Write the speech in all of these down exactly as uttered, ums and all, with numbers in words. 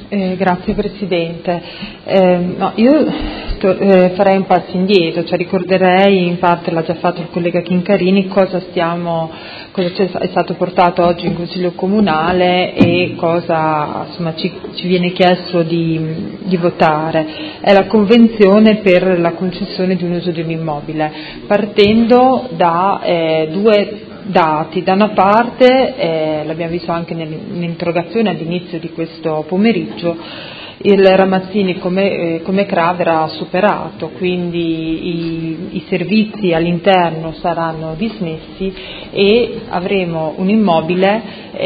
Eh, grazie Presidente. Eh, no, io to- eh, farei un passo indietro, cioè ricorderei, in parte l'ha già fatto il collega Chincarini, cosa stiamo, cosa c'è- è stato portato oggi in Consiglio Comunale e cosa insomma, ci, ci viene chiesto di, di votare. È la Convenzione per la concessione di un uso di un immobile, partendo da eh, due dati. Da una parte, eh, l'abbiamo visto anche nell'interrogazione all'inizio di questo pomeriggio, il Ramazzini come, eh, come C R A verrà superato, quindi i, i servizi all'interno saranno dismessi e avremo un immobile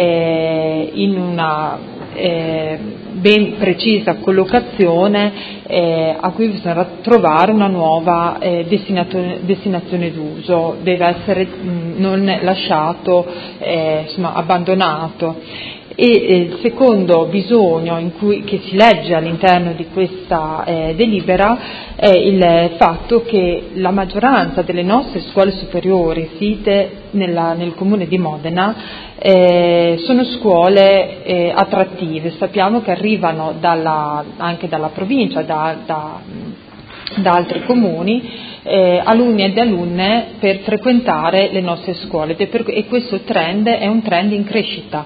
eh, in una eh, ben precisa collocazione eh, a cui bisognerà trovare una nuova eh, destinazione, destinazione d'uso, deve essere mh, non lasciato, eh, insomma, abbandonato. E eh, il secondo bisogno in cui, che si legge all'interno di questa eh, delibera è il fatto che la maggioranza delle nostre scuole superiori site nella, nel comune di Modena eh, sono scuole eh, attrattive. Sappiamo che arrivano dalla, anche dalla provincia, da, da, da altri comuni, Eh, alunni ed alunne per frequentare le nostre scuole e questo trend è un trend in crescita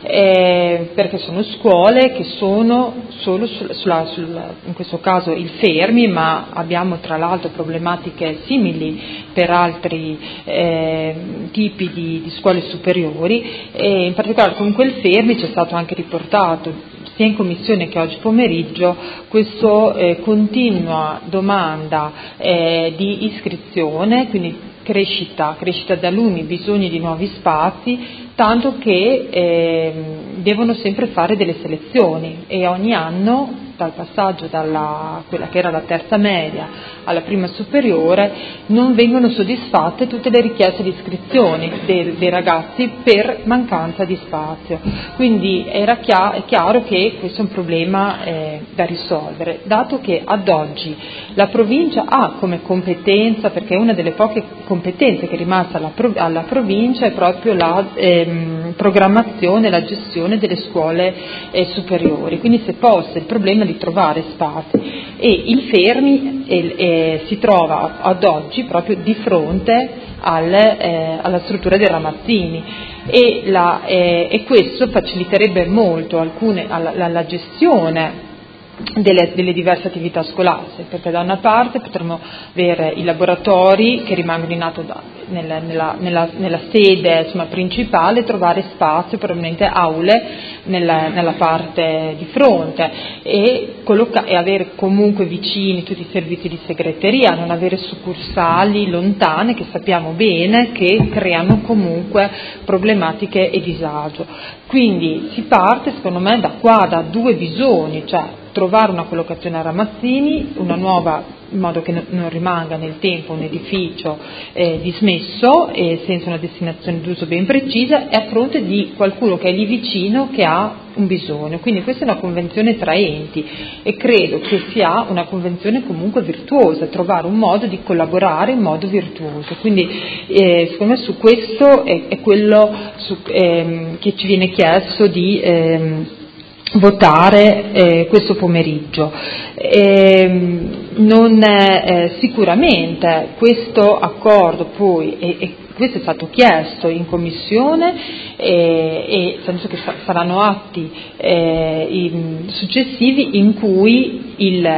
eh, perché sono scuole che sono solo sul, sulla, sul, in questo caso il Fermi, ma abbiamo tra l'altro problematiche simili per altri eh, tipi di, di scuole superiori e in particolare con quel Fermi c'è stato anche riportato sia in commissione che oggi pomeriggio questa eh, continua domanda eh, di iscrizione, quindi crescita, crescita di alunni, bisogni di nuovi spazi, tanto che eh, devono sempre fare delle selezioni e ogni anno dal passaggio dalla quella che era la terza media alla prima superiore non vengono soddisfatte tutte le richieste di iscrizioni dei, dei ragazzi per mancanza di spazio. Quindi era chiaro, è chiaro che questo è un problema eh, da risolvere, dato che ad oggi la provincia ha come competenza, perché è una delle poche competenze che è rimasta alla, alla provincia, è proprio la ehm, programmazione e la gestione delle scuole eh, superiori, quindi si è posto il problema di trovare spazi e il Fermi eh, eh, si trova ad oggi proprio di fronte al, eh, alla struttura dei Ramazzini e, la, eh, e questo faciliterebbe molto alcune, alla, la, la gestione Delle, delle diverse attività scolastiche, perché da una parte potremmo avere i laboratori che rimangono in atto da, nella, nella, nella, nella sede insomma, principale, trovare spazio, probabilmente aule nella, nella parte di fronte e, colloca- e avere comunque vicini tutti i servizi di segreteria, non avere succursali lontane che sappiamo bene che creano comunque problematiche e disagio. Quindi si parte secondo me da qua, da due bisogni, cioè trovare una collocazione a Ramazzini, una nuova, in modo che non rimanga nel tempo un edificio eh, dismesso e senza una destinazione d'uso ben precisa e a fronte di qualcuno che è lì vicino che ha un bisogno. Quindi questa è una convenzione tra enti e credo che sia una convenzione comunque virtuosa, trovare un modo di collaborare in modo virtuoso. Quindi eh, secondo me su questo è, è quello su, ehm, che ci viene chiesto di ehm, votare eh, questo pomeriggio. Eh, non, eh, sicuramente questo accordo poi, e, e questo è stato chiesto in commissione eh, e penso che sa- saranno atti eh, in, successivi in cui il,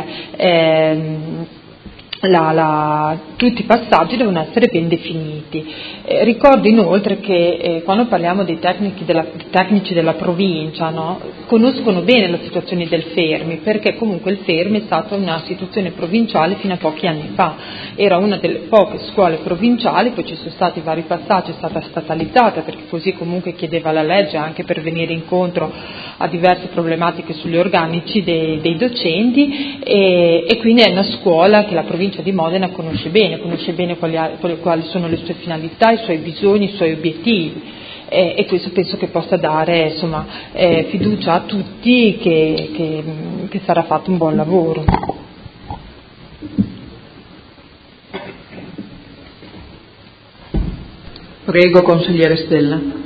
ehm, La, la, tutti i passaggi devono essere ben definiti. Eh, ricordo inoltre che eh, quando parliamo dei tecnici della, tecnici della provincia, no, conoscono bene la situazione del Fermi, perché comunque il Fermi è stata una istituzione provinciale fino a pochi anni fa, era una delle poche scuole provinciali, poi ci sono stati vari passaggi, è stata statalizzata perché così comunque chiedeva la legge anche per venire incontro a diverse problematiche sugli organici dei, dei docenti e, e quindi è una scuola che la provincia di Modena conosce bene, conosce bene quali, quali sono le sue finalità, i suoi bisogni, i suoi obiettivi eh, e questo penso che possa dare insomma, eh, fiducia a tutti che, che, che sarà fatto un buon lavoro. Prego, consigliere Stella.